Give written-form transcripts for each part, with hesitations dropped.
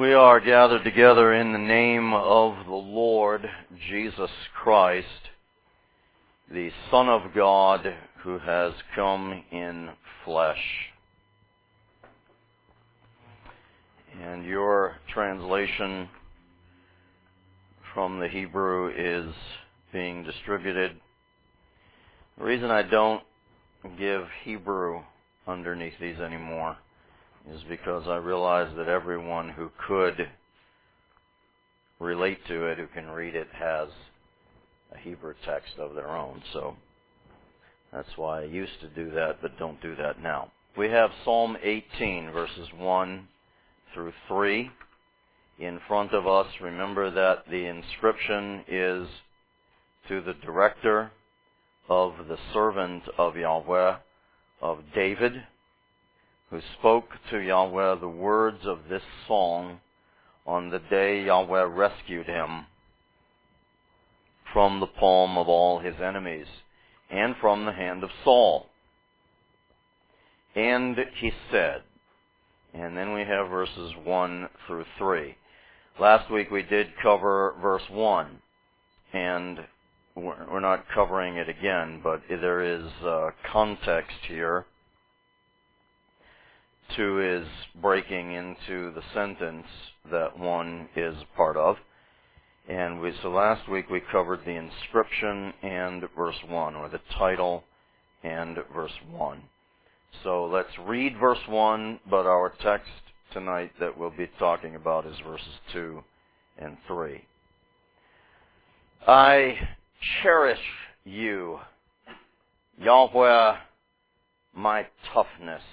We are gathered together in the name of the Lord Jesus Christ, the Son of God who has come in flesh. And your translation from the Hebrew is being distributed. The reason I don't give Hebrew underneath these anymore is because I realize that everyone who could relate to it, who can read it, has a Hebrew text of their own. So that's why I used to do that, but don't do that now. We have Psalm 18, verses 1 through 3 in front of us. Remember that the inscription is to the director of the servant of Yahweh, of David, who spoke to Yahweh the words of this song on the day Yahweh rescued him from the palm of all his enemies and from the hand of Saul. And he said, and then we have verses 1 through 3. Last week we did cover verse 1, and we're not covering it again, but there is context here. 2 is breaking into the sentence that 1 is part of. And so last week we covered the inscription and verse 1, or the title and verse 1. So let's read verse 1, but our text tonight that we'll be talking about is verses 2 and 3. I cherish you, Yahweh, my toughness.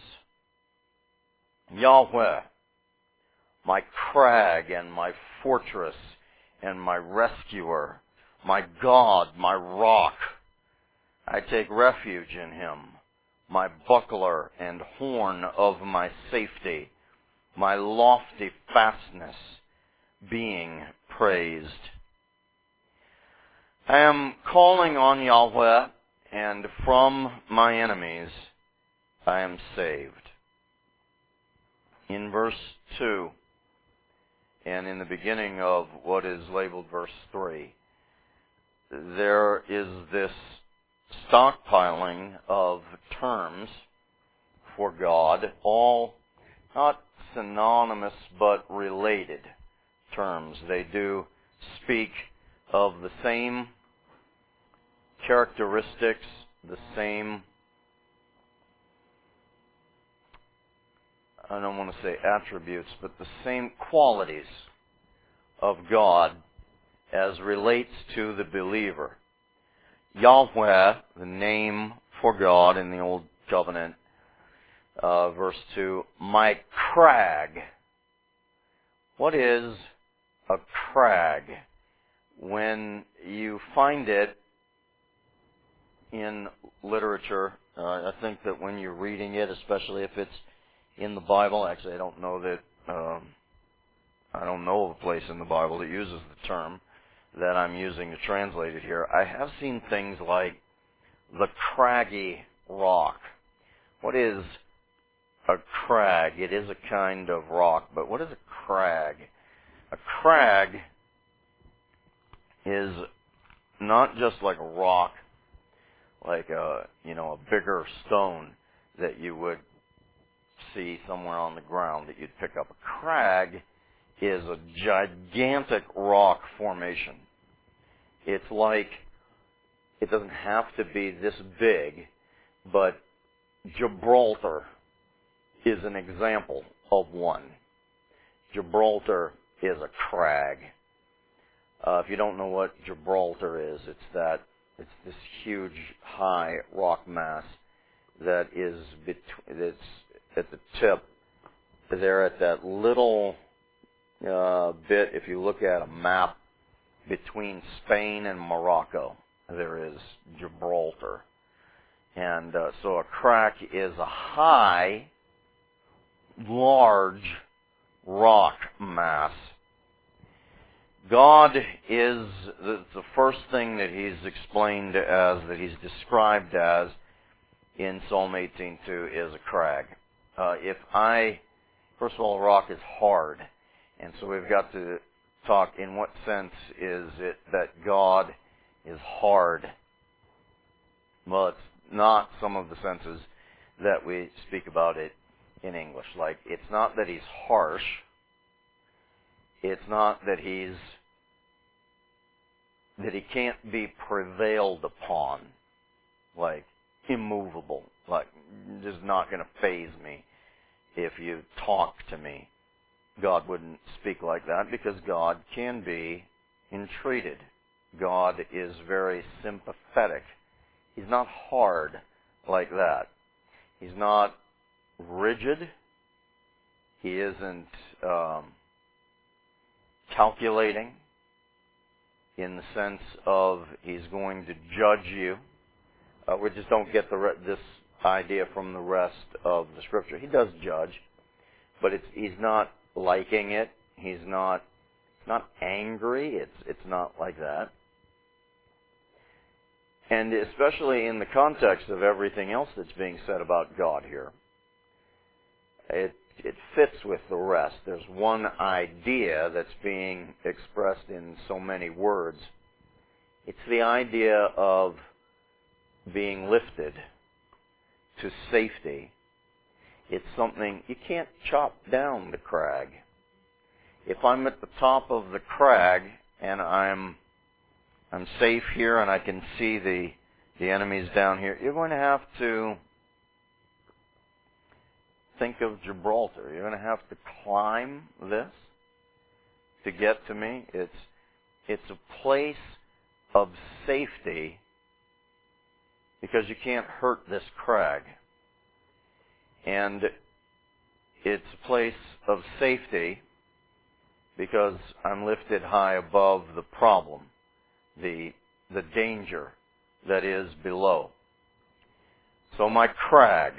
Yahweh, my crag and my fortress and my rescuer, my God, my rock. I take refuge in him, my buckler and horn of my safety, my lofty fastness being praised. I am calling on Yahweh, and from my enemies I am saved. In verse 2, and in the beginning of what is labeled verse 3, there is this stockpiling of terms for God, all not synonymous but related terms. They do speak of the same characteristics, the same, I don't want to say attributes, but the same qualities of God as relates to the believer. Yahweh, the name for God in the Old Covenant, verse 2, my crag. What is a crag? When you find it in literature, I think that when you're reading it, especially if it's in the Bible, actually I don't know of a place in the Bible that uses the term that I'm using to translate it here. I have seen things like the craggy rock. What is a crag? It is a kind of rock, but what is a crag? A crag is not just like a rock, like a bigger stone that you would see somewhere on the ground that you'd pick up. A crag is a gigantic rock formation. It's like, it doesn't have to be this big, but Gibraltar is an example of one. Gibraltar is a crag. If you don't know what Gibraltar is, it's this huge, high rock mass that is that's at the tip. There at that little bit, if you look at a map between Spain and Morocco, there is Gibraltar. And so a crag is a high, large rock mass. God is the first thing that he's explained as, that he's described as in Psalm 18:2 is a crag. First of all, a rock is hard. And so we've got to talk in what sense is it that God is hard. Well, it's not some of the senses that we speak about it in English. Like, it's not that he's harsh. It's not that he can't be prevailed upon, like immovable, like just not going to faze me if you talk to me. God wouldn't speak like that because God can be entreated. God is very sympathetic. He's not hard like that. He's not rigid. He isn't calculating in the sense of he's going to judge you. We just don't get this idea from the rest of the Scripture. He does judge, but he's not liking it. He's not angry. It's not like that. And especially in the context of everything else that's being said about God here, it fits with the rest. There's one idea that's being expressed in so many words. It's the idea of being lifted to safety. It's something, you can't chop down the crag. If I'm at the top of the crag and I'm safe here and I can see the enemies down here, you're going to have to think of Gibraltar. You're going to have to climb this to get to me. It's a place of safety because you can't hurt this crag. And it's a place of safety because I'm lifted high above the problem, the danger that is below. So my crag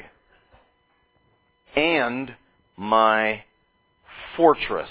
and my fortress,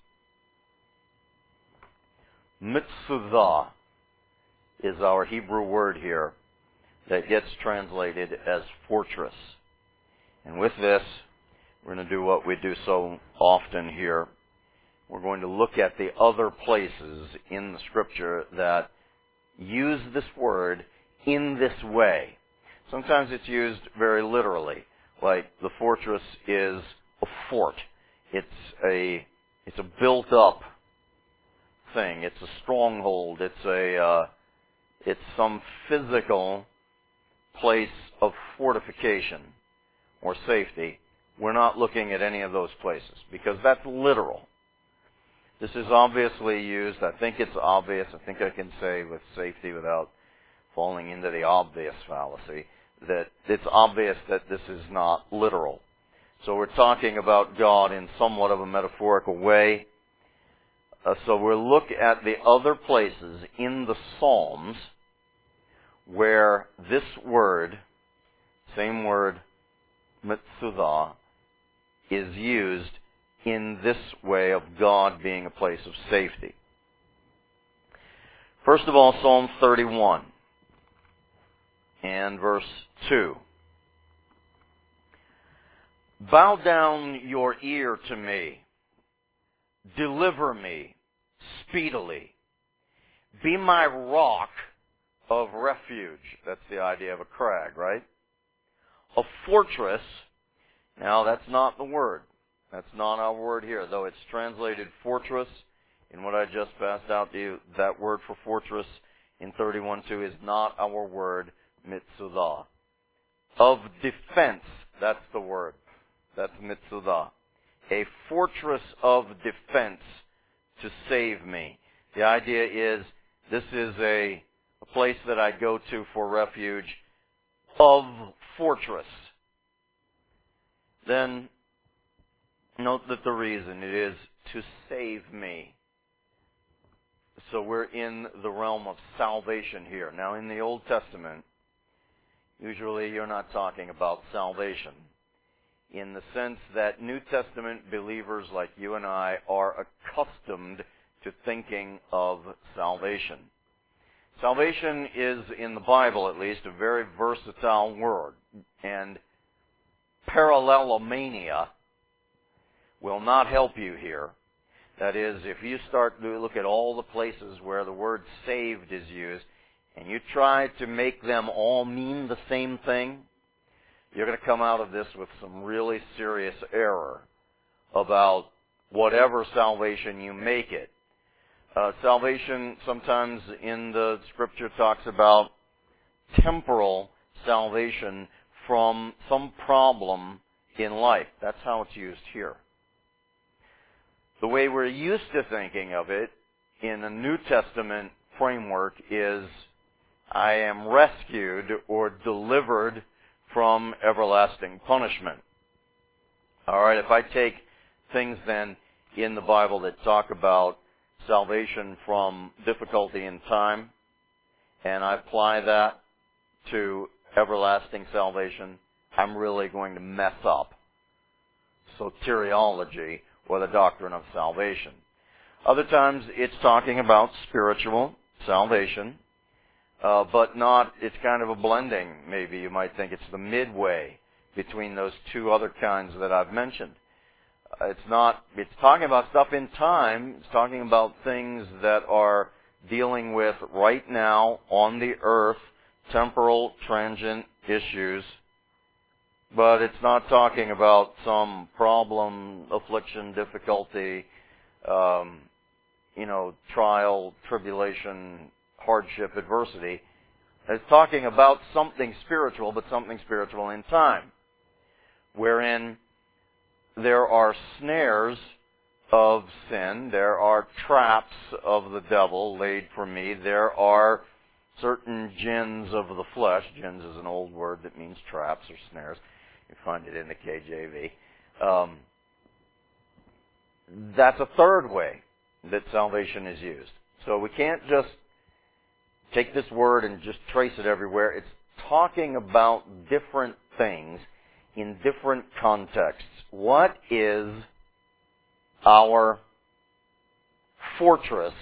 Mitzvah, is our Hebrew word here that gets translated as fortress. And with this, we're going to do what we do so often here. We're going to look at the other places in the Scripture that use this word in this way. Sometimes it's used very literally, like the fortress is a fort. It's a built-up thing. It's a stronghold. It's some physical place of fortification or safety. We're not looking at any of those places because that's literal. This is obviously used. I think it's obvious. I think I can say with safety without falling into the obvious fallacy that it's obvious that this is not literal. So we're talking about God in somewhat of a metaphorical way. So we'll look at the other places in the Psalms where this word, same word, Mitzvah, is used in this way of God being a place of safety. First of all, Psalm 31 and verse 2. Bow down your ear to me. Deliver me speedily. Be my rock of refuge. That's the idea of a crag, right? A fortress. Now, that's not the word. That's not our word here, though it's translated fortress in what I just passed out to you. That word for fortress in 31:2 is not our word, mitzvah. Of defense, that's the word. That's mitzvah. A fortress of defense to save me. The idea is this is a place that I go to for refuge of fortress. Then note that the reason it is to save me. So we're in the realm of salvation here. Now in the Old Testament, usually you're not talking about salvation in the sense that New Testament believers like you and I are accustomed to thinking of salvation. Salvation is, in the Bible at least, a very versatile word, and parallelomania will not help you here. That is, if you start to look at all the places where the word saved is used, and you try to make them all mean the same thing, you're going to come out of this with some really serious error about whatever salvation you make it. Salvation sometimes in the Scripture talks about temporal salvation from some problem in life. That's how it's used here. The way we're used to thinking of it in the New Testament framework is, I am rescued or delivered from everlasting punishment. All right, if I take things then in the Bible that talk about salvation from difficulty in time, and I apply that to everlasting salvation, I'm really going to mess up soteriology, or the doctrine of salvation. Other times it's talking about spiritual salvation, but not, it's kind of a blending, maybe you might think. It's the midway between those two other kinds that I've mentioned. It's talking about stuff in time. It's talking about things that are dealing with right now on the earth, temporal, transient issues. But it's not talking about some problem, affliction, difficulty, trial, tribulation, hardship, adversity. It's talking about something spiritual, but something spiritual in time, wherein there are snares of sin, there are traps of the devil laid for me, there are certain gins of the flesh. Gins is an old word that means traps or snares. You find it in the KJV. That's a third way that salvation is used. So we can't just take this word and just trace it everywhere. It's talking about different things in different contexts. What is our fortress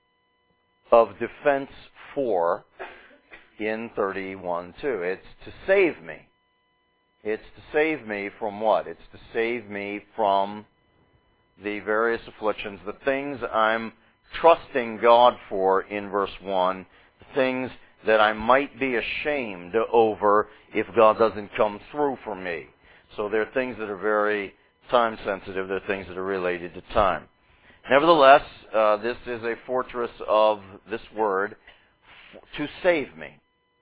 of defense for in 31:2? It's to save me. It's to save me from what? It's to save me from the various afflictions, the things I'm trusting God for in verse 1, the things that I might be ashamed over if God doesn't come through for me. So there are things that are very time sensitive. There are things that are related to time. Nevertheless, this is a fortress of this word, to save me.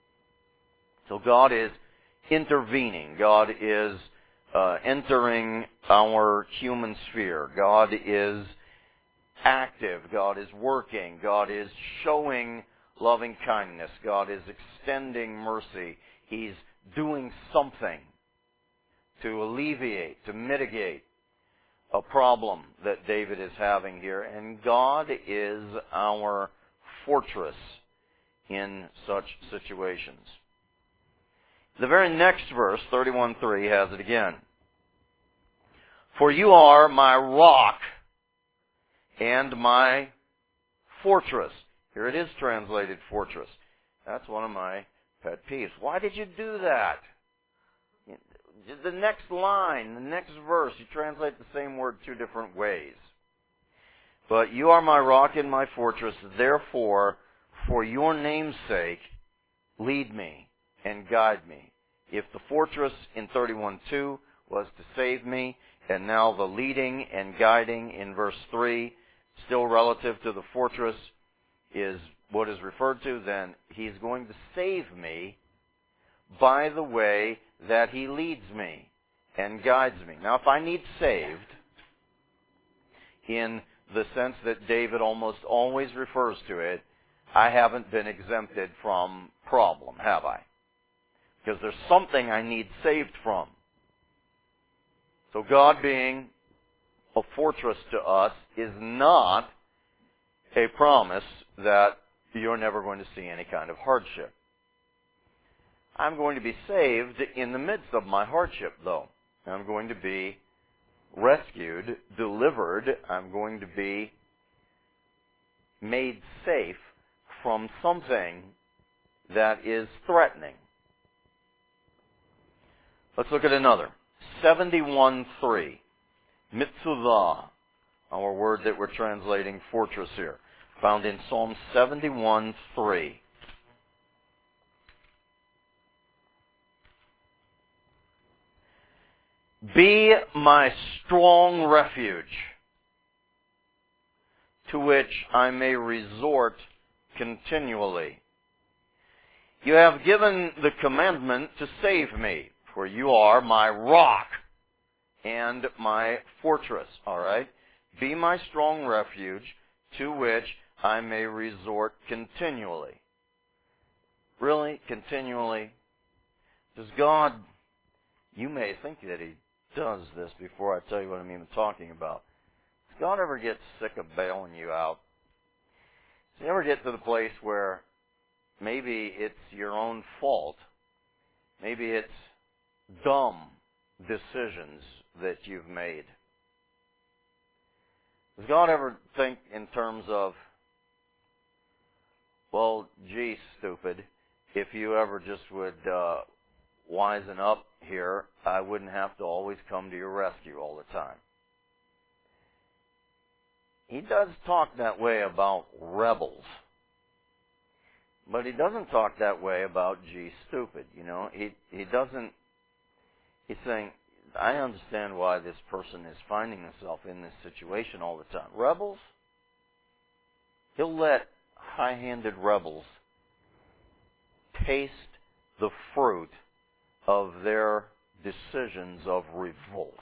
So God is intervening. God is entering our human sphere. God is active. God is working. God is showing loving kindness. God is extending mercy. He's doing something to alleviate, to mitigate a problem that David is having here. And God is our fortress in such situations. The very next verse, 31:3, has it again. For you are my rock and my fortress. Here it is translated fortress. That's one of my pet peeves. Why did you do that? The next line, the next verse, you translate the same word two different ways. But you are my rock and my fortress, therefore, for your name's sake, lead me and guide me. If the fortress in 31:2 was to save me, and now the leading and guiding in verse 3, still relative to the fortress, is what is referred to, then he's going to save me by the way that he leads me and guides me. Now, if I need saved, in the sense that David almost always refers to it, I haven't been exempted from problem, have I? Because there's something I need saved from. So God being a fortress to us is not a promise that you're never going to see any kind of hardship. I'm going to be saved in the midst of my hardship, though. I'm going to be rescued, delivered. I'm going to be made safe from something that is threatening. Let's look at another. 71:3. Mitzvah. our word that we're translating fortress here, found in Psalm 71:3. Be my strong refuge, to which I may resort continually. You have given the commandment to save me, for you are my rock and my fortress. All right? Be my strong refuge, to which I may resort continually. Really? Continually? Does God, you may think that He does this before I tell you what I'm even talking about. Does God ever get sick of bailing you out? Does He ever get to the place where maybe it's your own fault? Maybe it's dumb decisions that you've made. Does God ever think in terms of, well, gee, stupid, if you ever just would wisen up here, I wouldn't have to always come to your rescue all the time. He does talk that way about rebels. But He doesn't talk that way about, gee, stupid. You know, he doesn't, he's saying, I understand why this person is finding himself in this situation all the time. Rebels? He'll let high-handed rebels taste the fruit of their decisions of revolt.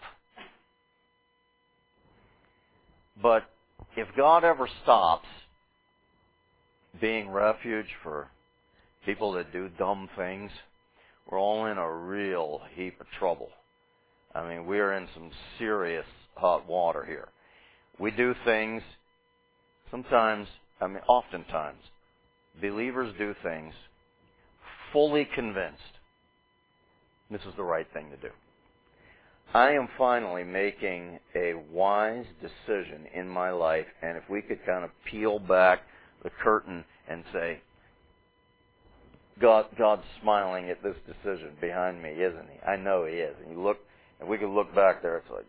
But if God ever stops being refuge for people that do dumb things, we're all in a real heap of trouble. I mean, we're in some serious hot water here. We do things, oftentimes, believers do things fully convinced this is the right thing to do. I am finally making a wise decision in my life, and if we could kind of peel back the curtain and say, God's smiling at this decision behind me, isn't He? I know He is. And we could look back there, it's like,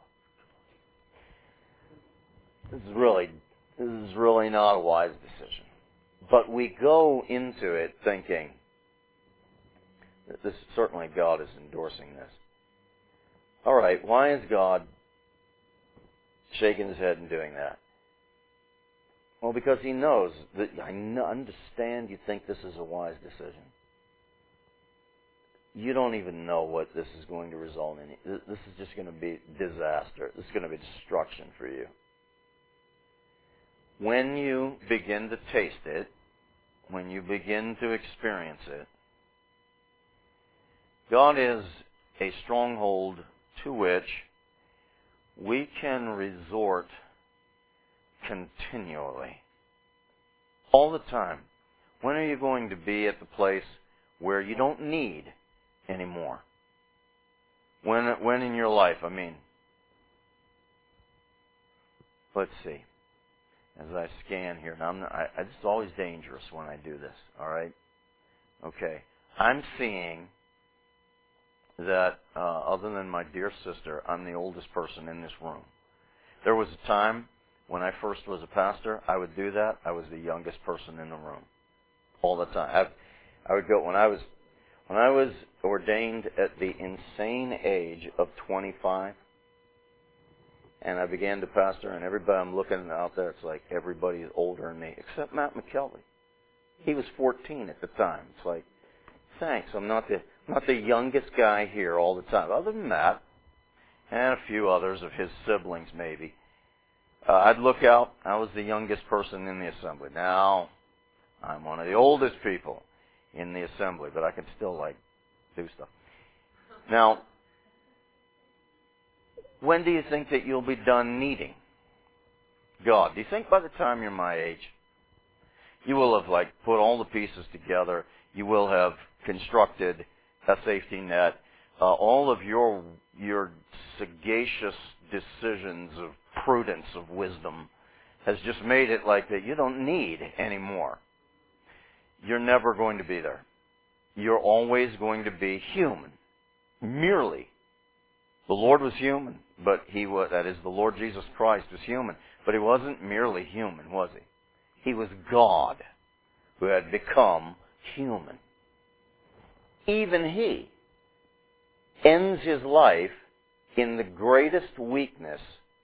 this is really not a wise decision. But we go into it thinking that this certainly God is endorsing this. All right, why is God shaking His head and doing that? Well, because He knows that I understand you think this is a wise decision. You don't even know what this is going to result in. This is just going to be disaster. This is going to be destruction for you. When you begin to taste it, when you begin to experience it, God is a stronghold to which we can resort continually. All the time. When are you going to be at the place where you don't need anymore? When in your life? I mean, let's see. As I scan here, now it's always dangerous when I do this, all right? Okay. I'm seeing that, other than my dear sister, I'm the oldest person in this room. There was a time when I first was a pastor, I would do that. I was the youngest person in the room all the time. I would go when I was ordained at the insane age of 25, and I began to pastor, and everybody I'm looking out there, it's like everybody is older than me, except Matt McKelvey. He was 14 at the time. It's like, thanks, I'm not the youngest guy here all the time. Other than Matt, and a few others of his siblings maybe. I'd look out, I was the youngest person in the assembly. Now, I'm one of the oldest people in the assembly, but I can still, do stuff. Now, when do you think that you'll be done needing God? Do you think by the time you're my age, you will have, put all the pieces together, you will have constructed a safety net, all of your sagacious decisions of prudence, of wisdom, has just made it like that you don't need anymore. You're never going to be there. You're always going to be human, merely The Lord was human, but that is, the Lord Jesus Christ was human. But he wasn't merely human, was he? He was God who had become human. Even he ends his life in the greatest weakness.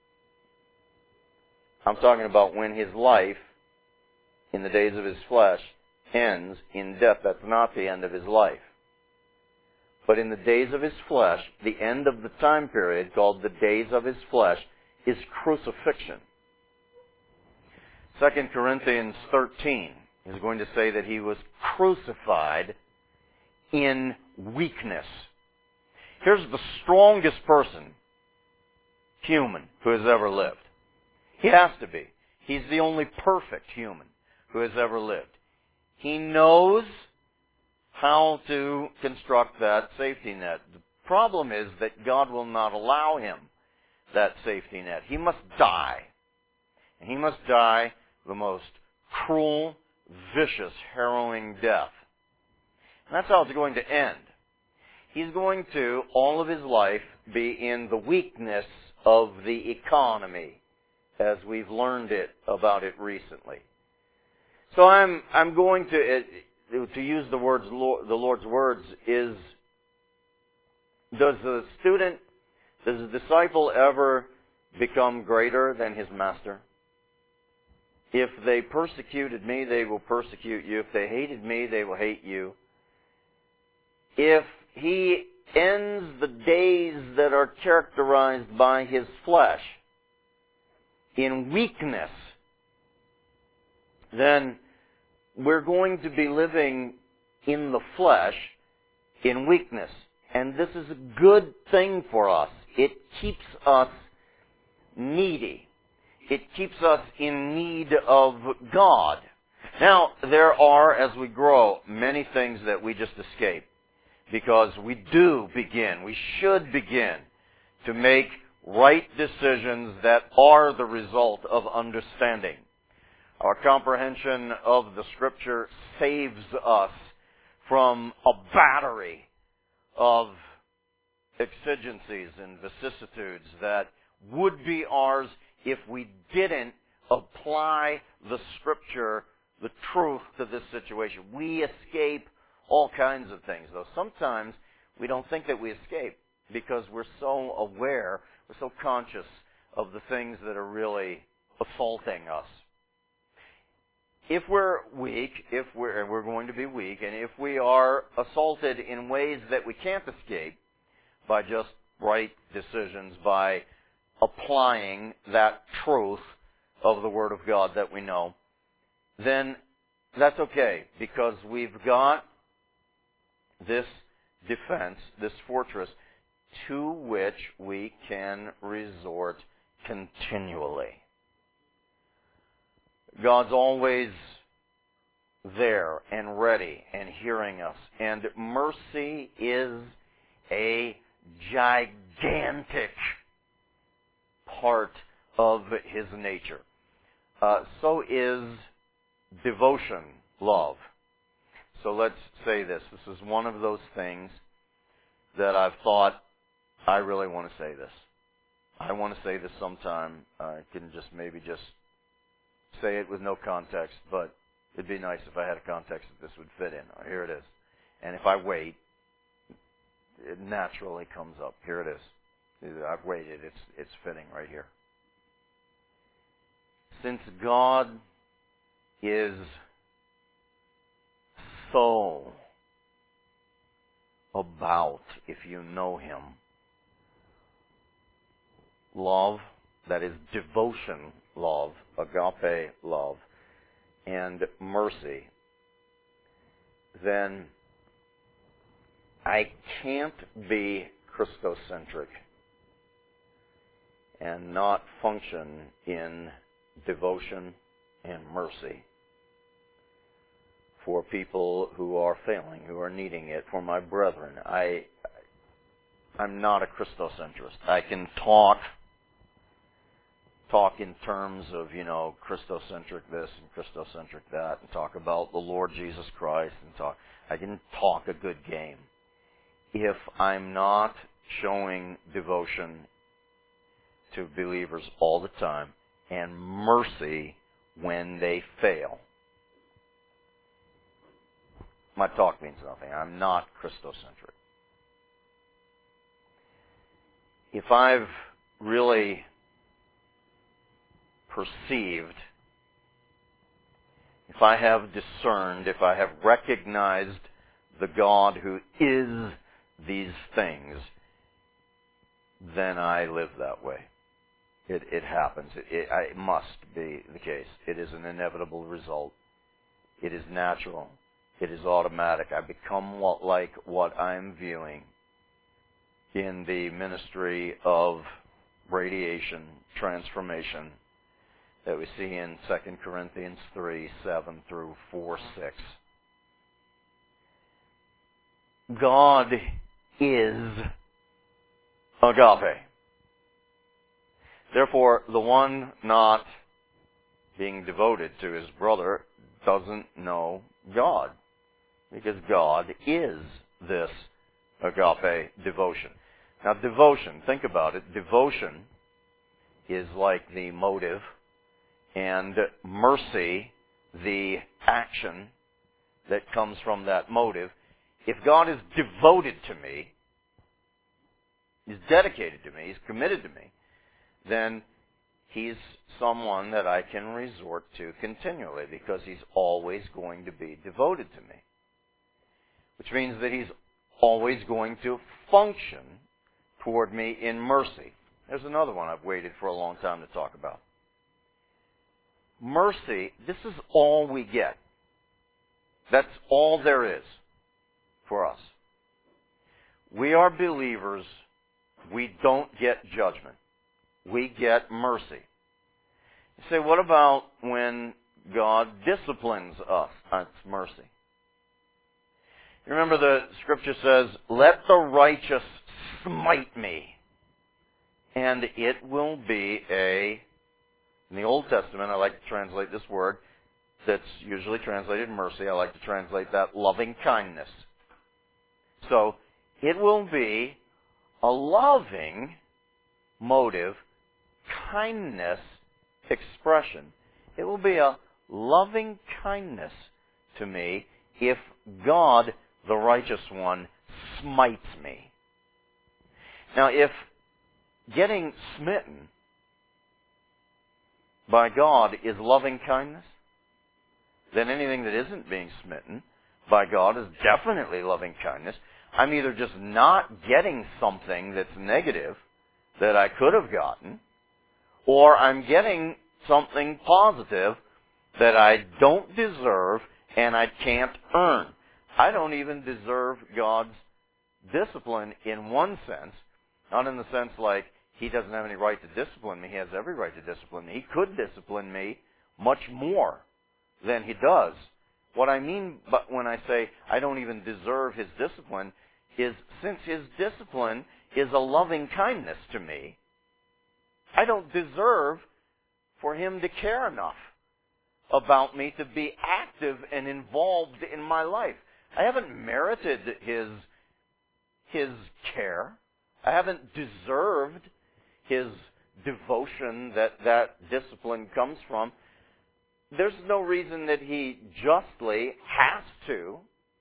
I'm talking about when his life, in the days of his flesh, ends in death. That's not the end of his life. But in the days of his flesh, the end of the time period called the days of his flesh is crucifixion. 2 Corinthians 13 is going to say that he was crucified in weakness. Here's the strongest person, human, who has ever lived. He has to be. He's the only perfect human who has ever lived. He knows how to construct that safety net. The problem is that God will not allow him that safety net. He must die. And he must die the most cruel, vicious, harrowing death. And that's how it's going to end. He's going to, all of his life, be in the weakness of the economy, as we've learned about it recently. So I'm going to use the Lord's words is, does a disciple ever become greater than his master? If they persecuted me, they will persecute you. If they hated me, they will hate you. If he ends the days that are characterized by his flesh in weakness, then we're going to be living in the flesh in weakness. And this is a good thing for us. It keeps us needy. It keeps us in need of God. Now, there are, as we grow, many things that we just escape. Because we should begin to make right decisions that are the result of understanding. Our comprehension of the Scripture saves us from a battery of exigencies and vicissitudes that would be ours if we didn't apply the Scripture, the truth, to this situation. We escape all kinds of things, though sometimes we don't think that we escape because we're so aware, we're so conscious of the things that are really assaulting us. If we're weak, and we're going to be weak, and if we are assaulted in ways that we can't escape by just right decisions, by applying that truth of the Word of God that we know, then that's okay, because we've got this defense, this fortress, to which we can resort continually. God's always there and ready and hearing us. And mercy is a gigantic part of His nature. So is devotion, love. So let's say this. This is one of those things that I've thought, I really want to say this. I want to say this sometime. I can maybe just say it with no context, but it'd be nice if I had a context that this would fit in. Here it is. And if I wait, it naturally comes up. Here it is. I've waited. It's fitting right here. Since God is so about, if you know Him, love, that is devotion love, agape love, and mercy, then I can't be Christocentric and not function in devotion and mercy for people who are failing, who are needing it, for my brethren. I'm not a Christocentrist. I can talk in terms of, Christocentric this and Christocentric that, and talk about the Lord Jesus Christ, I can talk a good game. If I'm not showing devotion to believers all the time, and mercy when they fail. My talk means nothing. I'm not Christocentric. If I've really perceived, if I have discerned, if I have recognized the God who is these things, then I live that way. It happens. It must be the case. It is an inevitable result. It is natural. It is automatic. I become like what I'm viewing in the ministry of radiation transformation that we see in 2 Corinthians 3, 7 through 4, 6. God is agape. Therefore, the one not being devoted to his brother doesn't know God, because God is this agape devotion. Now, devotion, think about it. Devotion is like the motive, and mercy, the action that comes from that motive. If God is devoted to me, He's dedicated to me, He's committed to me, then He's someone that I can resort to continually, because He's always going to be devoted to me. Which means that He's always going to function toward me in mercy. There's another one I've waited for a long time to talk about. Mercy, this is all we get. That's all there is for us. We are believers. We don't get judgment. We get mercy. You say, what about when God disciplines us? That's mercy. You remember the scripture says, let the righteous smite me, and it will be in the Old Testament, I like to translate this word that's usually translated mercy. I like to translate that loving kindness. So, it will be a loving motive, kindness expression. It will be a loving kindness to me if God, the righteous one, smites me. Now, if getting smitten by God is loving kindness, then anything that isn't being smitten by God is definitely loving kindness. I'm either just not getting something that's negative that I could have gotten, or I'm getting something positive that I don't deserve and I can't earn. I don't even deserve God's discipline in one sense, not in the sense like He doesn't have any right to discipline me. He has every right to discipline me. He could discipline me much more than He does. What I mean when I say I don't even deserve His discipline is, since His discipline is a loving kindness to me, I don't deserve for Him to care enough about me to be active and involved in my life. I haven't merited His care. I haven't deserved His devotion that discipline comes from. There's no reason that He justly has to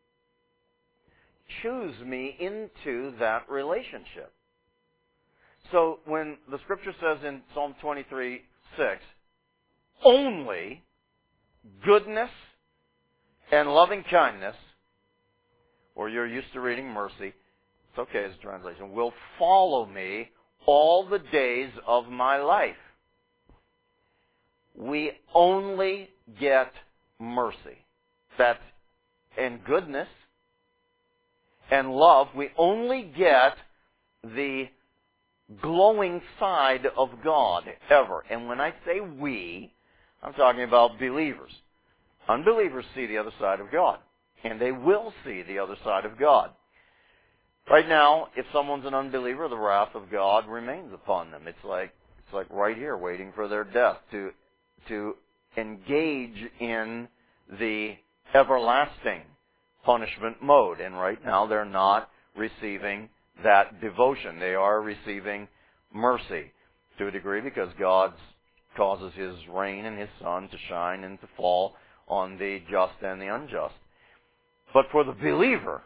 choose me into that relationship. So when the scripture says in Psalm 23:6, only goodness and loving kindness, or you're used to reading mercy, it's okay as a translation, will follow me all the days of my life. We only get mercy. And goodness and love. We only get the glowing side of God ever. And when I say we, I'm talking about believers. Unbelievers see the other side of God. And they will see the other side of God. Right now, if someone's an unbeliever, the wrath of God remains upon them. It's like right here, waiting for their death to engage in the everlasting punishment mode. And right now, they're not receiving that devotion. They are receiving mercy to a degree because God causes His rain and His sun to shine and to fall on the just and the unjust. But for the believer,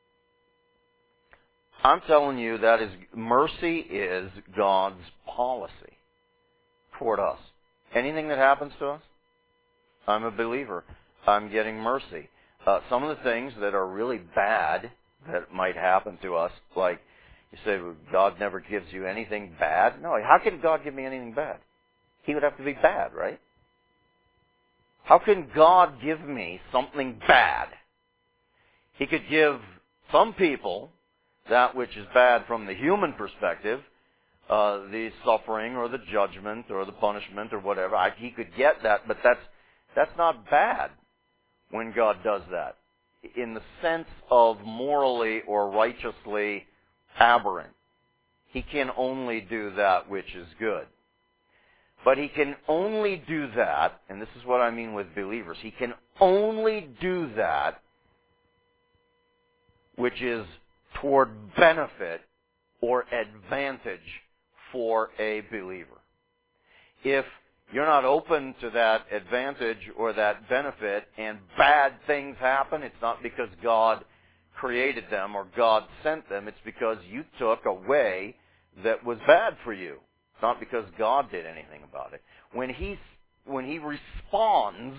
I'm telling you that mercy is God's policy toward us. Anything that happens to us, I'm a believer. I'm getting mercy. Some of the things that are really bad that might happen to us, like you say, well, God never gives you anything bad. No, how can God give me anything bad? He would have to be bad, right? How can God give me something bad? He could give some people that which is bad from the human perspective, the suffering or the judgment or the punishment or whatever. He could get that, but that's not bad when God does that, in the sense of morally or righteously aberrant. He can only do that which is good. But He can only do that, and this is what I mean with believers, He can only do that which is toward benefit or advantage for a believer. If you're not open to that advantage or that benefit and bad things happen, it's not because God created them or God sent them. It's because you took a way that was bad for you. It's not because God did anything about it. When He responds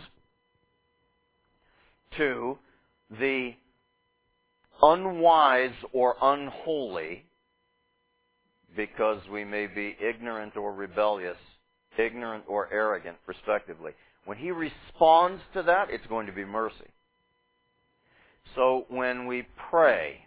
to the unwise or unholy, because we may be ignorant or rebellious, ignorant or arrogant, respectively. When He responds to that, it's going to be mercy. So when we pray,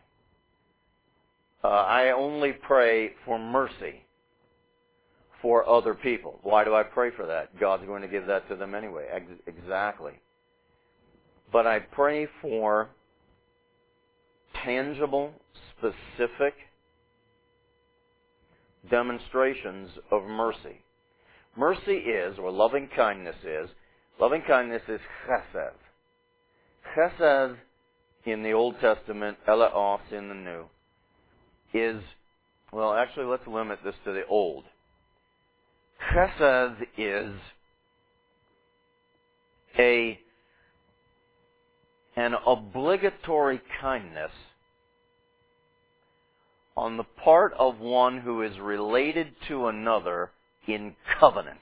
I only pray for mercy for other people. Why do I pray for that? God's going to give that to them anyway. Exactly. But I pray for tangible, specific demonstrations of mercy. Mercy is, or loving kindness is chesed. Chesed in the Old Testament, eleos in the New, is, well, actually let's limit this to the Old. Chesed is an obligatory kindness on the part of one who is related to another in covenant.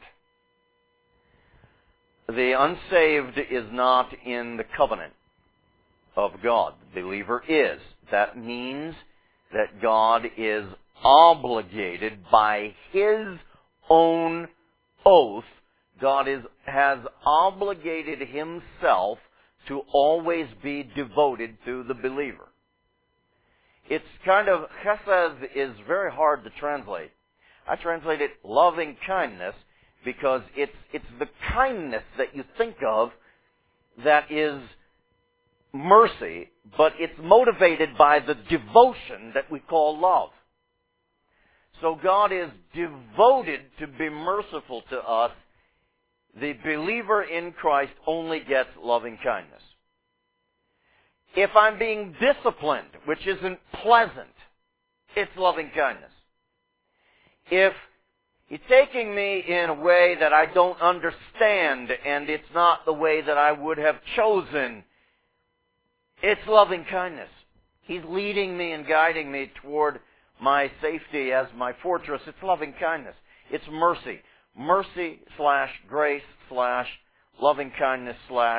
The unsaved is not in the covenant of God. The believer is. That means that God is obligated by His own oath. God has obligated Himself to always be devoted to the believer. It's kind of, chesed is very hard to translate. I translate it loving kindness because it's the kindness that you think of that is mercy, but it's motivated by the devotion that we call love. So God is devoted to be merciful to us. The believer in Christ only gets loving kindness. If I'm being disciplined, which isn't pleasant, it's loving kindness. If He's taking me in a way that I don't understand and it's not the way that I would have chosen, it's loving kindness. He's leading me and guiding me toward my safety as my fortress. It's loving kindness. It's mercy. Mercy / grace / loving kindness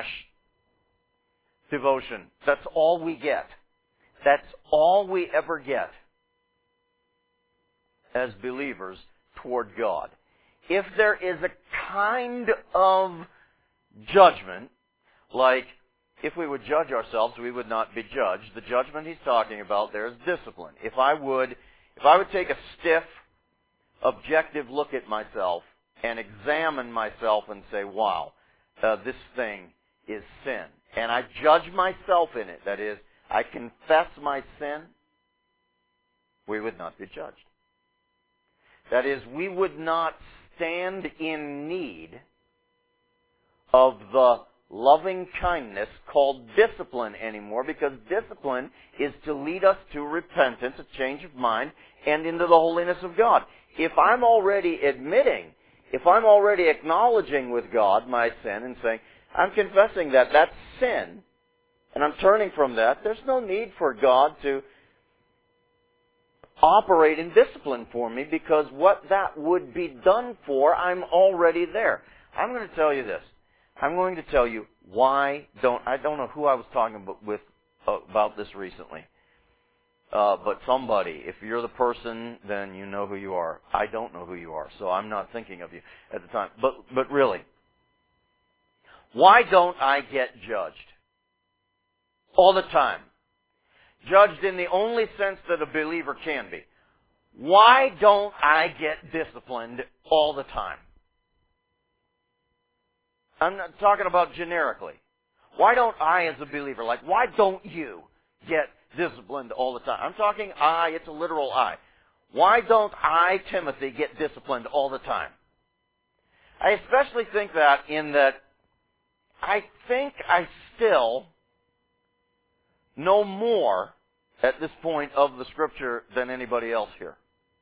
/ devotion. That's all we get. That's all we ever get as believers toward God. If there is a kind of judgment, like if we would judge ourselves, we would not be judged. The judgment He's talking about there is discipline. If I would take a stiff, objective look at myself and examine myself and say, wow, this thing is sin, and I judge myself in it, that is, I confess my sin, we would not be judged. That is, we would not stand in need of the loving kindness called discipline anymore, because discipline is to lead us to repentance, a change of mind, and into the holiness of God. If I'm already acknowledging with God my sin and saying, I'm confessing that that's sin, and I'm turning from that, there's no need for God to operate in discipline for me, because what that would be done for, I'm already there. I'm going to tell you this. I'm going to tell you I don't know who I was talking about this recently. But somebody, if you're the person, then you know who you are. I don't know who you are, so I'm not thinking of you at the time. But really, why don't I get judged? All the time. Judged in the only sense that a believer can be. Why don't I get disciplined all the time? I'm not talking about generically. Why don't I as a believer, why don't you get disciplined all the time? I'm talking I, it's a literal I. Why don't I, Timothy, get disciplined all the time? I especially think that in that I think I still know more at this point of the Scripture than anybody else here.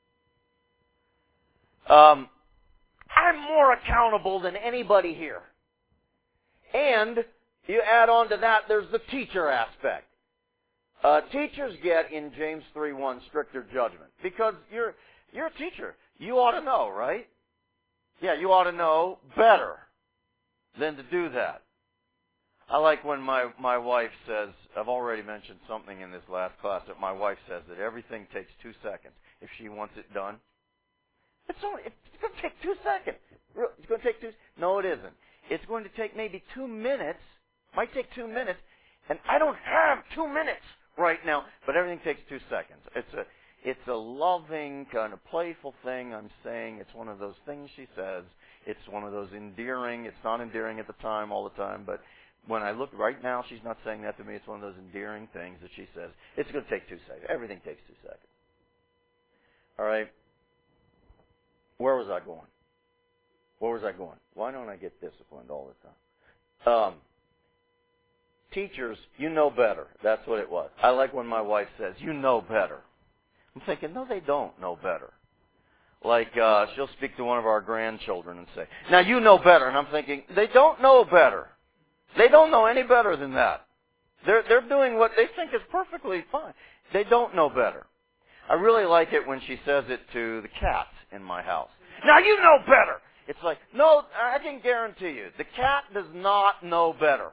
I'm more accountable than anybody here. And you add on to that, there's the teacher aspect. Teachers get in James 3:1 stricter judgment because you're a teacher. You ought to know, right? Yeah, you ought to know better than to do that. I like when my wife says, I've already mentioned something in this last class, that my wife says that everything takes 2 seconds if she wants it done. It's going to take 2 seconds. It's going to take 2. No, it isn't. It's going to take maybe 2 minutes. Might take 2 minutes, and I don't have 2 minutes right now. But everything takes 2 seconds. It's a loving, kind of playful thing I'm saying. It's one of those things she says. It's one of those endearing. It's not endearing at the time, all the time, but when I look right now, she's not saying that to me. It's one of those endearing things that she says. It's going to take 2 seconds. Everything takes 2 seconds. All right. Where was I going? Why don't I get disciplined all the time? Teachers, you know better. That's what it was. I like when my wife says, you know better. I'm thinking, no, they don't know better. She'll speak to one of our grandchildren and say, now you know better. And I'm thinking, they don't know better. They don't know any better than that. They're doing what they think is perfectly fine. They don't know better. I really like it when she says it to the cats in my house. Now you know better. It's like, no, I can guarantee you, the cat does not know better.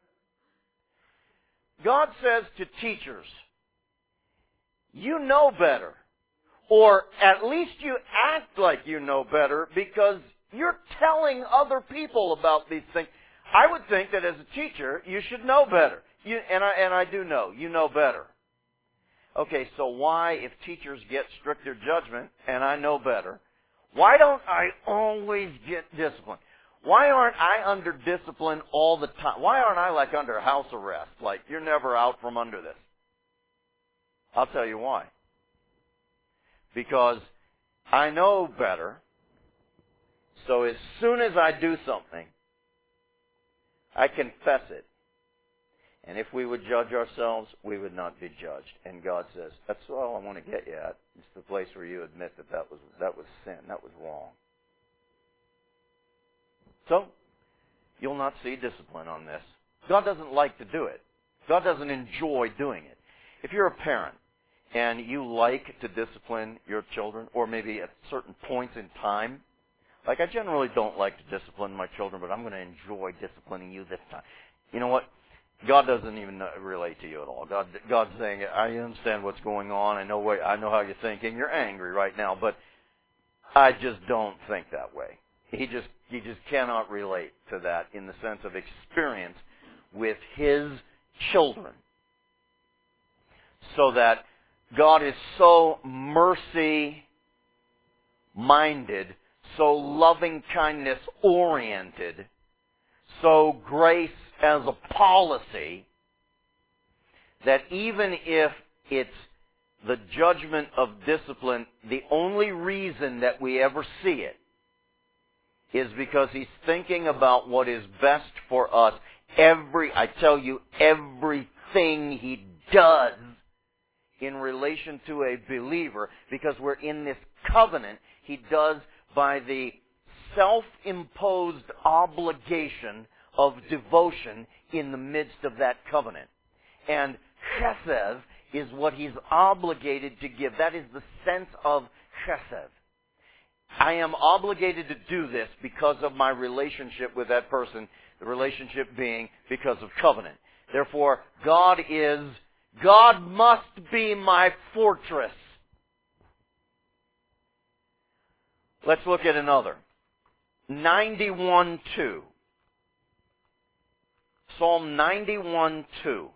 God says to teachers, you know better. Or at least you act like you know better because you're telling other people about these things. I would think that as a teacher, you should know better. And I do know. You know better. Okay, so why, if teachers get stricter judgment, and I know better, why don't I always get disciplined? Why aren't I under discipline all the time? Why aren't I under house arrest? You're never out from under this. I'll tell you why. Because I know better, so as soon as I do something, I confess it. And if we would judge ourselves, we would not be judged. And God says, that's all I want to get you at. It's the place where you admit that was sin. That was wrong. So, you'll not see discipline on this. God doesn't like to do it. God doesn't enjoy doing it. If you're a parent and you like to discipline your children, or maybe at certain points in time, I generally don't like to discipline my children, but I'm going to enjoy disciplining you this time. You know what? God doesn't even relate to you at all. God's saying, I understand what's going on. I know how you're thinking. You're angry right now, but I just don't think that way. He just cannot relate to that in the sense of experience with His children. So that God is so mercy-minded, so loving-kindness oriented, so grace as a policy, that even if it's the judgment of discipline, the only reason that we ever see it is because He's thinking about what is best for us I tell you, everything He does in relation to a believer, because we're in this covenant, He does by the self-imposed obligation of devotion in the midst of that covenant. And chesed is what He's obligated to give. That is the sense of chesed. I am obligated to do this because of my relationship with that person, the relationship being because of covenant. Therefore, God must be my fortress. Let's look at another. 91:2. Psalm 91:2.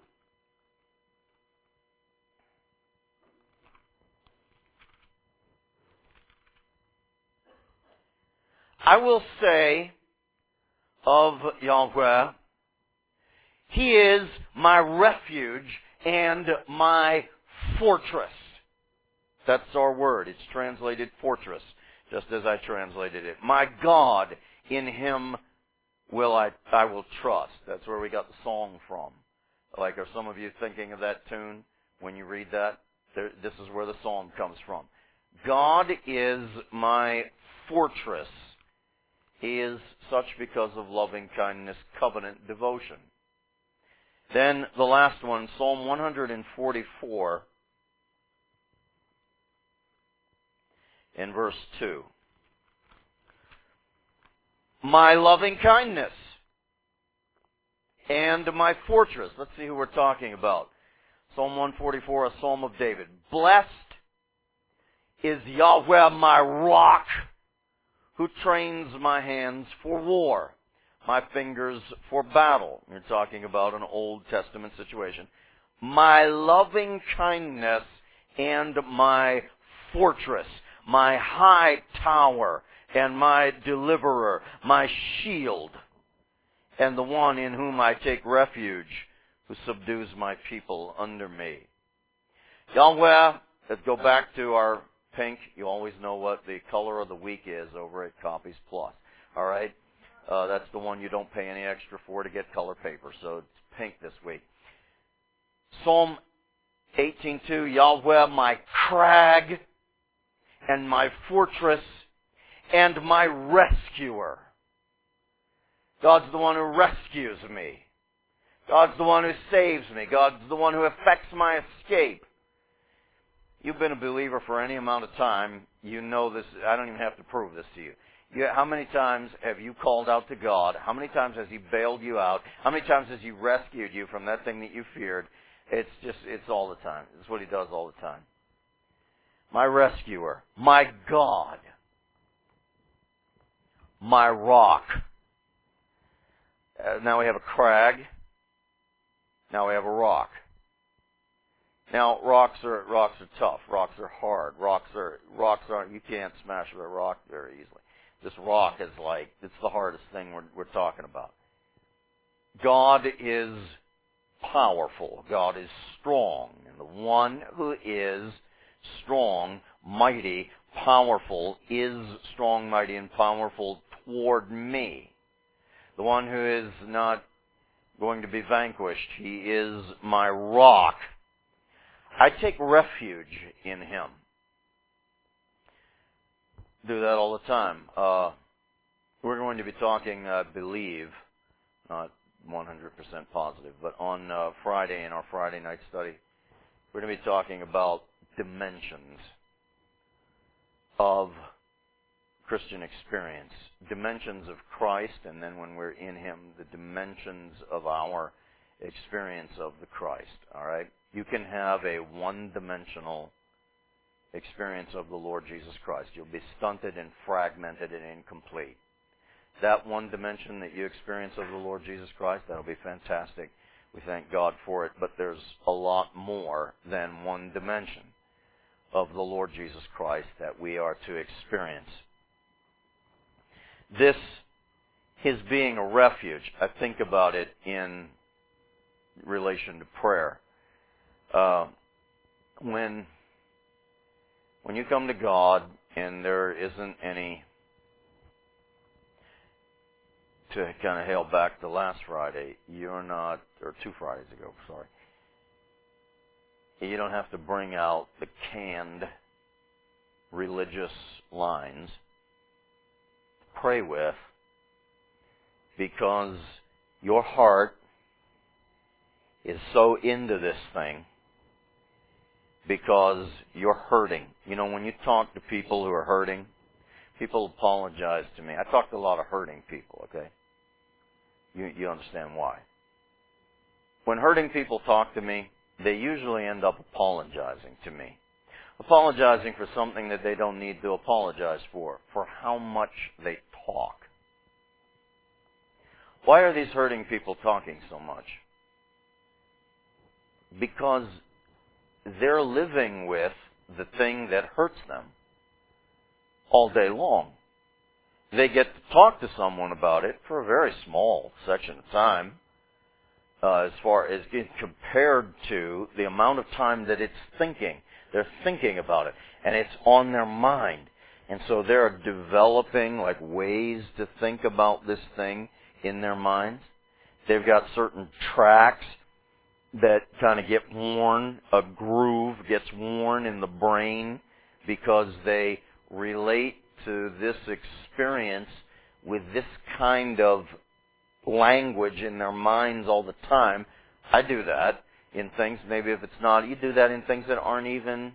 I will say of Yahweh, He is my refuge and my fortress. That's our word. It's translated fortress, just as I translated it. My God, in Him I will trust. That's where we got the song from. Like, are some of you thinking of that tune when you read that? This is where the song comes from. God is my fortress. He is such because of loving kindness, covenant, devotion. Then the last one, Psalm 144, in verse 2. My loving kindness and my fortress. Let's see who we're talking about. Psalm 144, a psalm of David. Blessed is Yahweh my rock, who trains my hands for war, my fingers for battle. You're talking about an Old Testament situation. My loving kindness and my fortress, my high tower and my deliverer, my shield, and the one in whom I take refuge, who subdues my people under me. Yahweh, let's go back to our pink. You always know what the color of the week is over at Copies Plus. All right? That's the one you don't pay any extra for to get color paper. So it's pink this week. Psalm 18:2, Yahweh, my crag and my fortress and my rescuer. God's the one who rescues me. God's the one who saves me. God's the one who effects my escape. You've been a believer for any amount of time. You know this. I don't even have to prove this to you. How many times have you called out to God? How many times has He bailed you out? How many times has He rescued you from that thing that you feared? It's all the time. It's what He does all the time. My rescuer, my God, my rock. Now we have a crag. Now we have a rock. Now rocks are tough. Rocks are hard. Rocks aren't. You can't smash a rock very easily. This rock is it's the hardest thing we're talking about. God is powerful. God is strong, and the one who is strong, mighty, powerful is strong, mighty, and powerful toward me. The one who is not going to be vanquished. He is my rock. I take refuge in Him. Do that all the time. We're going to be talking, I believe, not 100% positive, but on Friday in our Friday night study, we're going to be talking about dimensions of Christian experience. Dimensions of Christ, and then when we're in Him, the dimensions of our experience of the Christ. All right? You can have a one-dimensional experience of the Lord Jesus Christ. You'll be stunted and fragmented and incomplete. That one dimension that you experience of the Lord Jesus Christ, that'll be fantastic. We thank God for it. But there's a lot more than one dimension of the Lord Jesus Christ that we are to experience. This, His being a refuge, I think about it in relation to prayer. When you come to God and there isn't any to kind of hail back to last Friday, you're not, or 2 Fridays ago, sorry, you don't have to bring out the canned religious lines to pray with, because your heart is so into this thing because you're hurting. You know, when you talk to people who are hurting, people apologize to me. I talk to a lot of hurting people, okay? You understand why. When hurting people talk to me, they usually end up apologizing to me. Apologizing for something that they don't need to apologize for how much they talk. Why are these hurting people talking so much? Because they're living with the thing that hurts them all day long. They get to talk to someone about it for a very small section of time, as far as compared to the amount of time that it's thinking. They're thinking about it, and it's on their mind. And so they're developing like ways to think about this thing in their minds. They've got certain tracks that kind of get worn, a groove gets worn in the brain because they relate to this experience with this kind of language in their minds all the time. I do that in things, maybe if it's not, you do that in things that aren't even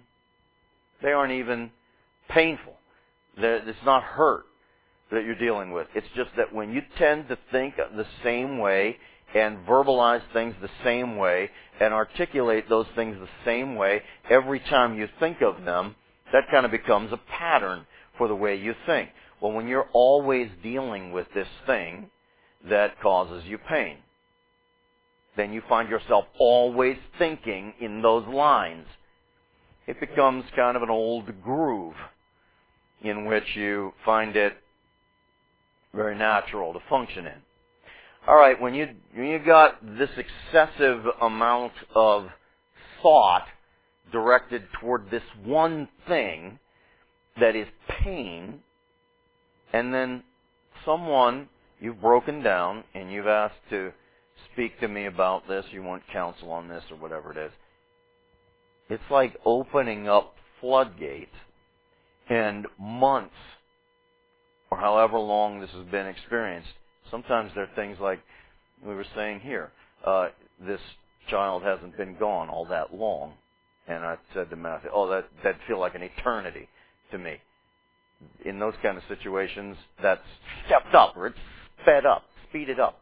painful. It's not hurt that you're dealing with. It's just that when you tend to think the same way and verbalize things the same way and articulate those things the same way every time you think of them, that kind of becomes a pattern for the way you think. Well, when you're always dealing with this thing that causes you pain, then you find yourself always thinking in those lines. It becomes kind of an old groove in which you find it very natural to function in. All right, when you got this excessive amount of thought directed toward this one thing that is pain, and then someone you've broken down and you've asked to speak to me about this, you want counsel on this or whatever it is, it's like opening up floodgates, and months or however long this has been experienced. Sometimes there are things like we were saying here. This child hasn't been gone all that long. And I said to Matthew, that'd feel like an eternity to me. In those kind of situations, that's stepped up, or it's sped up, speeded up.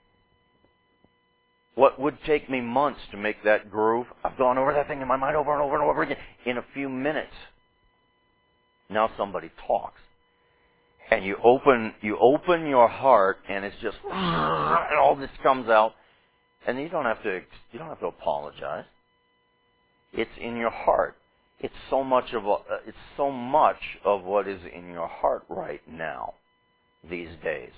What would take me months to make that groove, I've gone over that thing in my mind over and over and over again. In a few minutes, now somebody talks. And you open your heart, and it's just, and all this comes out, and you don't have to apologize. It's in your heart. It's so much of what is in your heart right now, these days,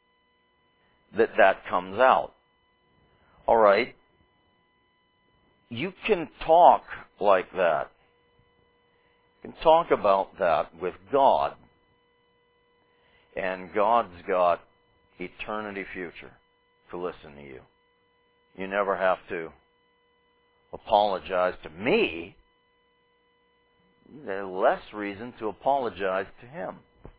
that comes out. All right, you can talk like that. You can talk about that with God. And God's got eternity future to listen to you. You never have to apologize to me. There's less reason to apologize to Him.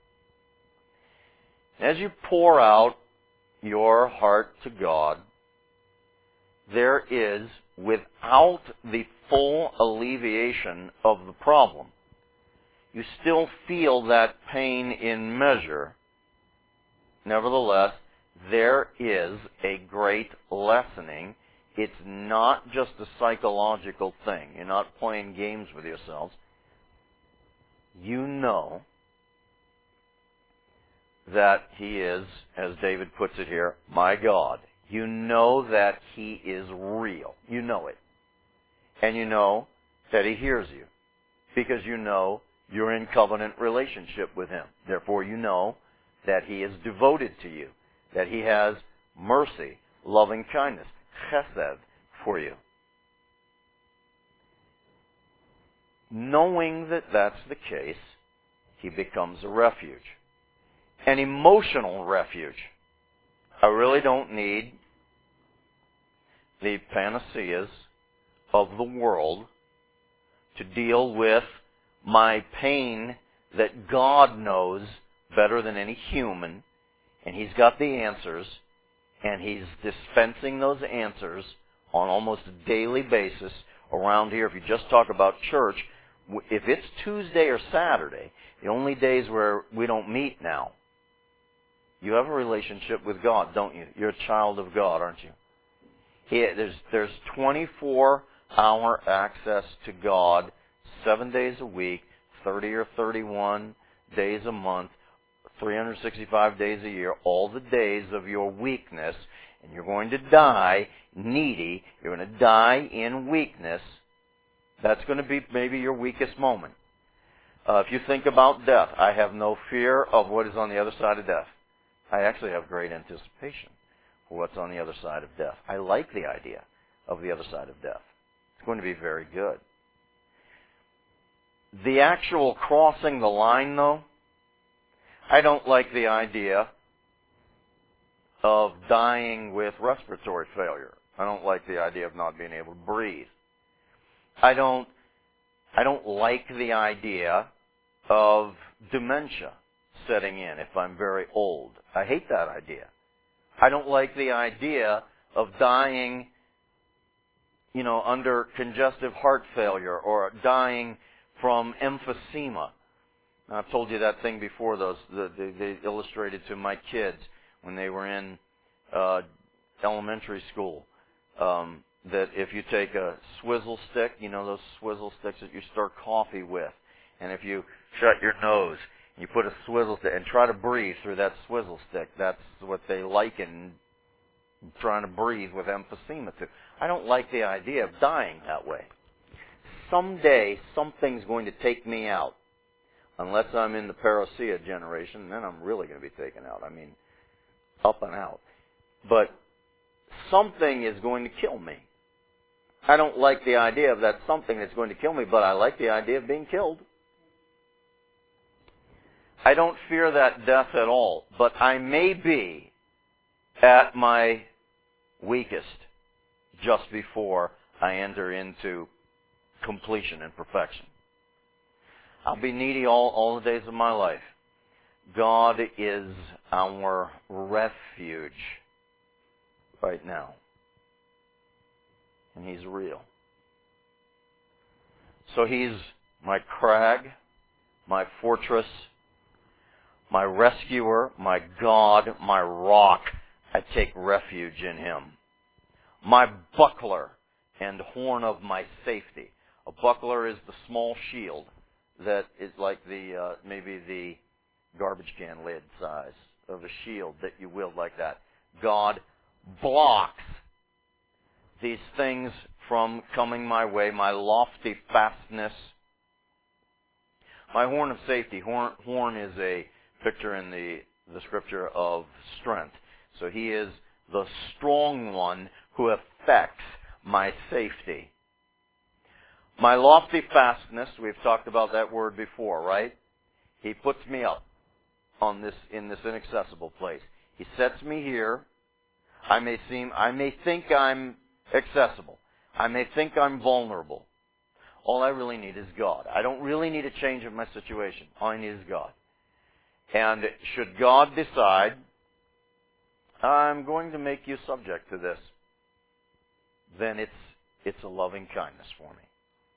As you pour out your heart to God, there is, without the full alleviation of the problem, you still feel that pain in measure. Nevertheless, there is a great lessening. It's not just a psychological thing. You're not playing games with yourselves. You know that He is, as David puts it here, my God. You know that He is real. You know it. And you know that He hears you, because you know you're in covenant relationship with Him. Therefore, you know that He is devoted to you, that He has mercy, loving kindness, chesed for you. Knowing that that's the case, He becomes a refuge, an emotional refuge. I really don't need the panaceas of the world to deal with my pain that God knows better than any human, and He's got the answers, and He's dispensing those answers on almost a daily basis around here. If you just talk about church, if it's Tuesday or Saturday, the only days where we don't meet now, you have a relationship with God, don't you? You're a child of God, aren't you? There's 24-hour access to God 7 days a week, 30 or 31 days a month, 365 days a year, all the days of your weakness, and you're going to die needy. You're going to die in weakness. That's going to be maybe your weakest moment. If you think about death, I have no fear of what is on the other side of death. I actually have great anticipation for what's on the other side of death. I like the idea of the other side of death. It's going to be very good. The actual crossing the line, though, I don't like the idea of dying with respiratory failure. I don't like the idea of not being able to breathe. I don't like the idea of dementia setting in if I'm very old. I hate that idea. I don't like the idea of dying, under congestive heart failure or dying from emphysema. I've told you that thing before. They illustrated to my kids when they were in elementary school that if you take a swizzle stick, those swizzle sticks that you stir coffee with, and if you shut your nose, you put a swizzle stick and try to breathe through that swizzle stick. That's what they liken trying to breathe with emphysema to. I don't like the idea of dying that way. Someday, something's going to take me out. Unless I'm in the parousia generation, then I'm really going to be taken out. I mean, up and out. But something is going to kill me. I don't like the idea of that something that's going to kill me, but I like the idea of being killed. I don't fear that death at all, but I may be at my weakest just before I enter into completion and perfection. I'll be needy all the days of my life. God is our refuge right now. And He's real. So He's my crag, my fortress, my rescuer, my God, my rock. I take refuge in Him. My buckler and horn of my safety. A buckler is the small shield that is like maybe the garbage can lid size of a shield that you wield like that. God blocks these things from coming my way, my lofty fastness. My horn of safety. Horn is a picture in the Scripture of strength. So He is the strong one who affects my safety. My lofty fastness, we've talked about that word before, right? He puts me up in this inaccessible place. He sets me here. I may think I'm accessible. I may think I'm vulnerable. All I really need is God. I don't really need a change of my situation. All I need is God. And should God decide, I'm going to make you subject to this, then it's a loving kindness for me.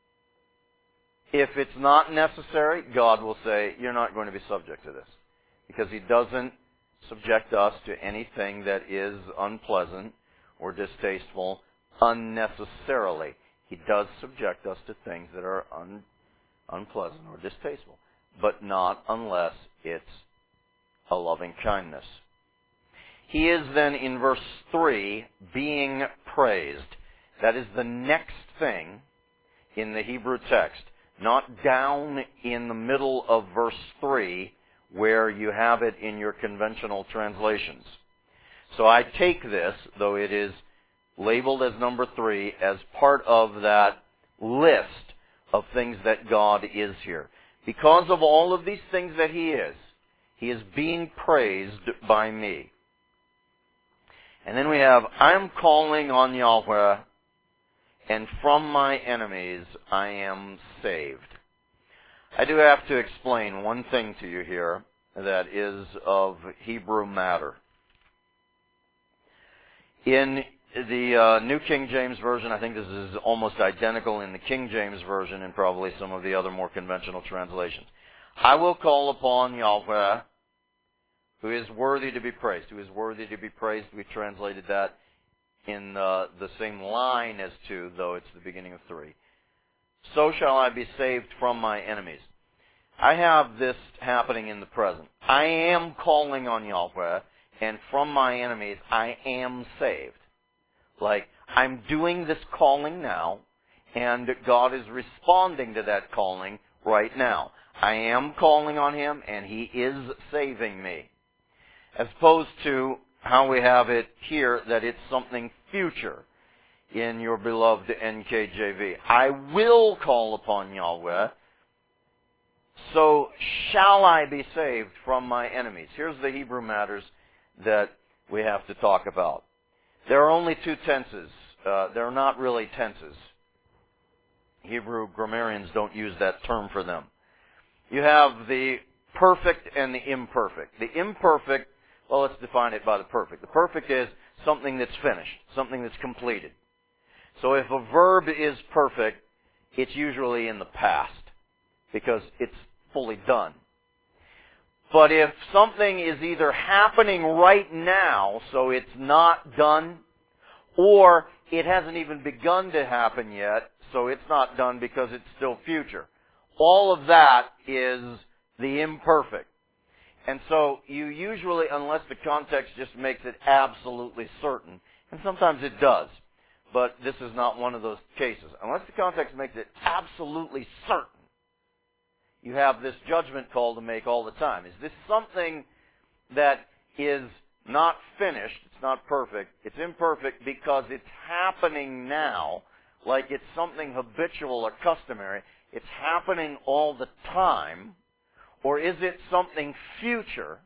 If it's not necessary, God will say, you're not going to be subject to this. Because He doesn't subject us to anything that is unpleasant or distasteful unnecessarily. He does subject us to things that are unpleasant or distasteful, but not unless it's a loving kindness. He is then, in verse 3, being praised. That is the next thing in the Hebrew text. Not down in the middle of verse 3 where you have it in your conventional translations. So I take this, though it is labeled as number 3, as part of that list of things that God is here. Because of all of these things that He is being praised by me. And then we have, I'm calling on Yahweh, and from my enemies I am saved. I do have to explain one thing to you here that is of Hebrew matter. In the New King James Version, I think this is almost identical in the King James Version and probably some of the other more conventional translations. I will call upon Yahweh, who is worthy to be praised. Who is worthy to be praised, we translated that in the same line as 2, though it's the beginning of 3. So shall I be saved from my enemies. I have this happening in the present. I am calling on Yahweh, and from my enemies I am saved. Like, I'm doing this calling now, and God is responding to that calling right now. I am calling on Him, and He is saving me. As opposed to how we have it here, that it's something future in your beloved NKJV. I will call upon Yahweh, so shall I be saved from my enemies. Here's the Hebrew matters that we have to talk about. There are only 2 tenses. They're not really tenses. Hebrew grammarians don't use that term for them. You have the perfect and the imperfect. The imperfect, well, let's define it by the perfect. The perfect is something that's finished, something that's completed. So if a verb is perfect, it's usually in the past because it's fully done. But if something is either happening right now, so it's not done, or it hasn't even begun to happen yet, so it's not done because it's still future. All of that is the imperfect. And so you usually, unless the context just makes it absolutely certain, and sometimes it does, but this is not one of those cases. Unless the context makes it absolutely certain, you have this judgment call to make all the time. Is this something that is not finished? It's not perfect. It's imperfect because it's happening now, like it's something habitual or customary. It's happening all the time. Or is it something future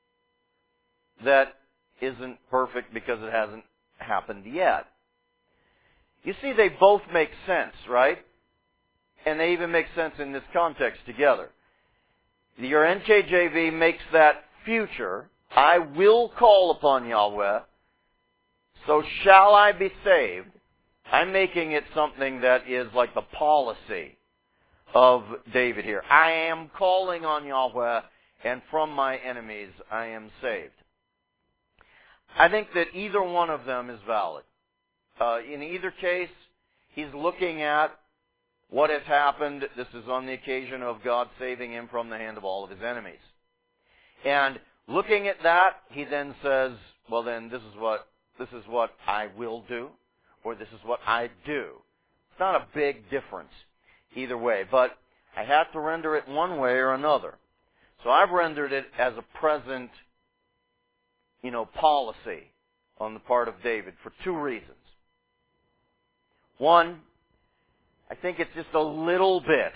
that isn't perfect because it hasn't happened yet? You see, they both make sense, right? And they even make sense in this context together. Your NKJV makes that future. I will call upon Yahweh, so shall I be saved. I'm making it something that is like the policy of David here. I am calling on Yahweh, and from my enemies I am saved. I think that either one of them is valid. In either case, he's looking at what has happened. This is on the occasion of God saving him from the hand of all of his enemies. And looking at that, he then says, well then, this is what I will do, or this is what I do. It's not a big difference either way, but I have to render it one way or another. So I've rendered it as a present, policy on the part of David for 2 reasons. One, I think it's just a little bit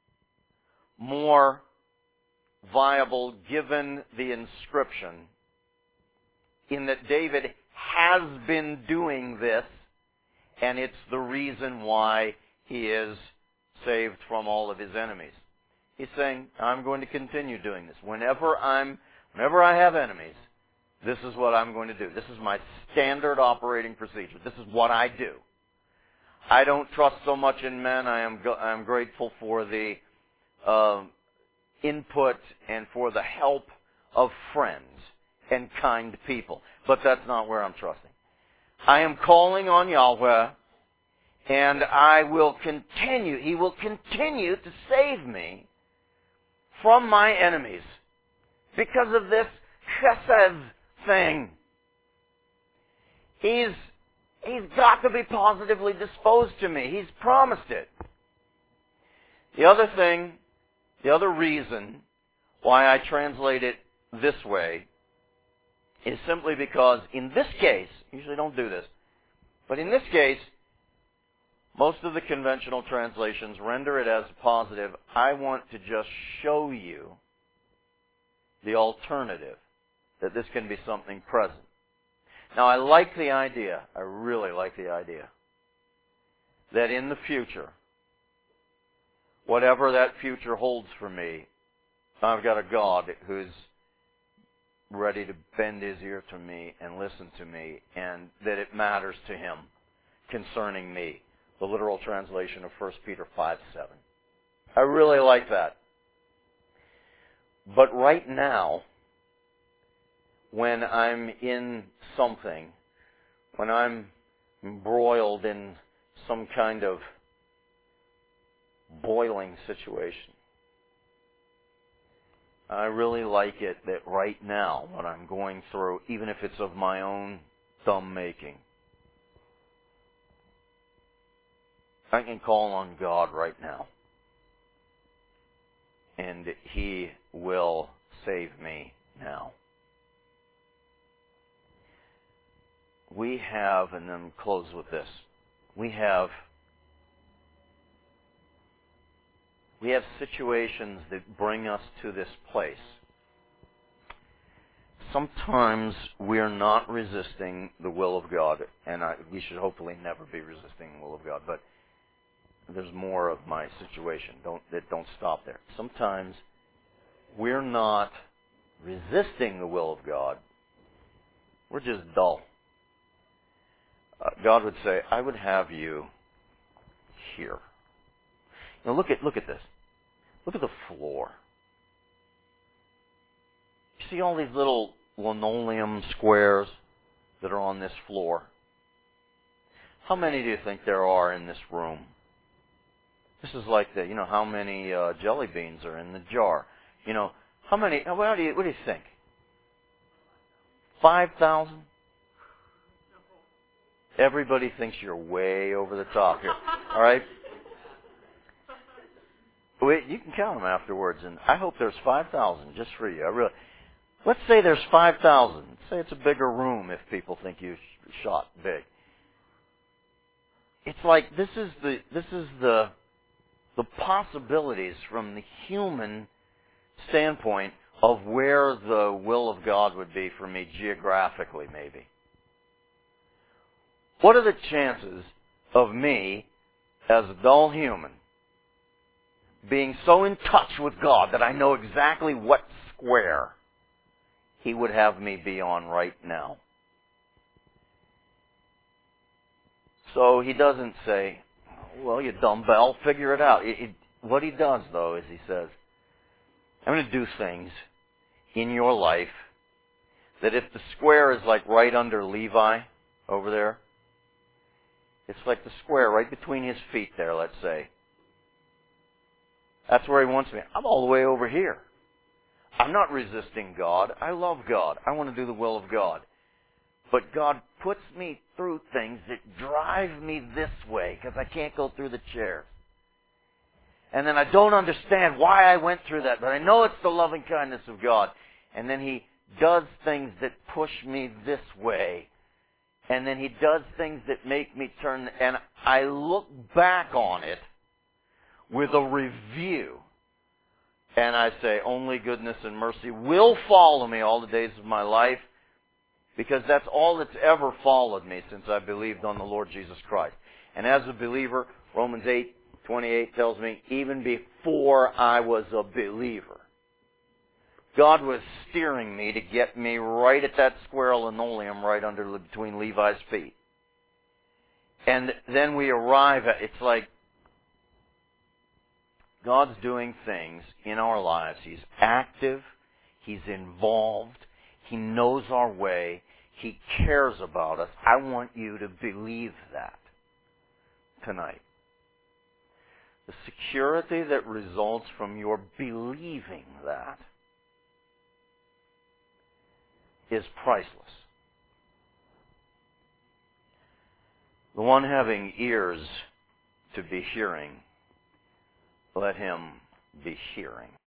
more viable given the inscription in that David has been doing this, and it's the reason why he is saved from all of his enemies. He's saying, I'm going to continue doing this. Whenever I have enemies, this is what I'm going to do. This is my standard operating procedure. This is what I do. I don't trust so much in men. I'm grateful for the input and for the help of friends and kind people. But that's not where I'm trusting. I am calling on Yahweh, and I will continue. He will continue to save me from my enemies because of this chesed thing. He's got to be positively disposed to me. He's promised it. The other reason why I translate it this way is simply because in this case, usually don't do this, but in this case, most of the conventional translations render it as positive. I want to just show you the alternative, that this can be something present. Now, I like the idea, I really like the idea, that in the future, whatever that future holds for me, I've got a God who's ready to bend His ear to me and listen to me, and that it matters to Him concerning me. The literal translation of 1 Peter 5:7. I really like that. But right now, when I'm in something, when I'm embroiled in some kind of boiling situation, I really like it that right now, what I'm going through, even if it's of my own dumb making, I can call on God right now, and He will save me now. We have, and then close with this, we have situations that bring us to this place. Sometimes we're not resisting the will of God, and we should hopefully never be resisting the will of God, but there's more of my situation. Don't stop there. Sometimes we're not resisting the will of God. We're just dull. God would say, I would have you here. Now look at this. Look at the floor. You see all these little linoleum squares that are on this floor? How many do you think there are in this room? This is like how many jelly beans are in the jar? How many, what do you think? 5,000? Everybody thinks you're way over the top here. All right? You can count them afterwards, and I hope there's 5,000 just for you. Let's say there's 5,000. Say it's a bigger room if people think you shot big. It's like this is the possibilities from the human standpoint of where the will of God would be for me geographically, maybe. What are the chances of me, as a dull human, being so in touch with God that I know exactly what square He would have me be on right now? So He doesn't say, well, you dumbbell, figure it out. What He does, though, is He says, I'm going to do things in your life that if the square is like right under Levi over there, it's like the square right between his feet there, let's say. That's where He wants me. I'm all the way over here. I'm not resisting God. I love God. I want to do the will of God. But God puts me through things that drive me this way because I can't go through the chairs. And then I don't understand why I went through that, but I know it's the loving kindness of God. And then He does things that push me this way. And then He does things that make me turn, and I look back on it with a review. And I say, only goodness and mercy will follow me all the days of my life, because that's all that's ever followed me since I believed on the Lord Jesus Christ. And as a believer, Romans 8:28 tells me, even before I was a believer, God was steering me to get me right at that square linoleum right between Levi's feet. And then we arrive at, it's like God's doing things in our lives. He's active. He's involved. He knows our way. He cares about us. I want you to believe that tonight. The security that results from your believing that is priceless. The one having ears to be hearing, let him be hearing.